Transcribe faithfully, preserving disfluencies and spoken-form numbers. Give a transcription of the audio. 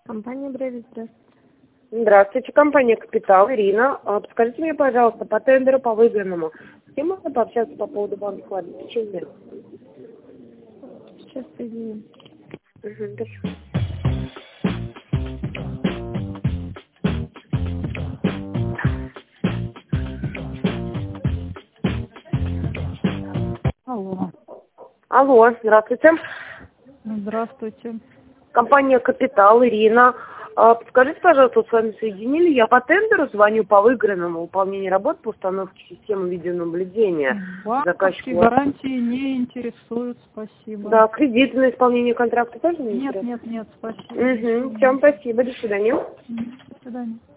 Компания Бревис, здравствуйте. Здравствуйте, компания «Капитал», Ирина. А, Подскажите мне, пожалуйста, по тендеру по выигранному, с кем можно пообщаться по поводу банковского обеспечения? Сейчас соединим. Угу, спасибо. Алло. Алло, здравствуйте. Здравствуйте. Компания «Капитал», Ирина. А, Подскажите, пожалуйста, вот с вами соединили. Я по тендеру звоню по выигранному выполнению работ по установке системы видеонаблюдения. Банковские Заказчику. гарантии не интересуют, спасибо. Да, кредиты на исполнение контракта тоже не Нет, интересуют? нет, нет, спасибо. Угу, всем спасибо, до свидания. До свидания.